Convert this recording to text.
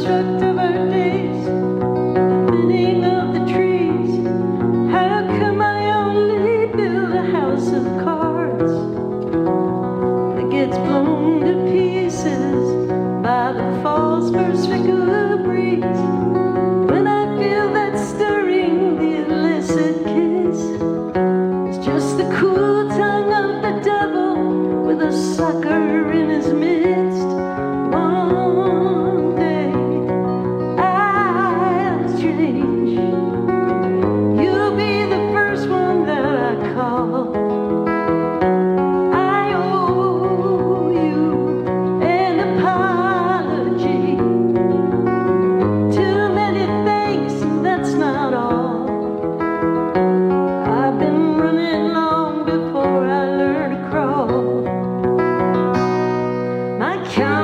construct of our days, the thinning of the trees. How come I only build a house of cards that gets blown to pieces by the fall's first fickle breeze? When I feel that stirring, the illicit kiss, it's just the cool tongue of the devil with a sucker in his midst. One day I'll change. You'll be the first one that I call. I owe you an apology. Too many thanks, and that's not all. I've been running long before I learned to crawl. My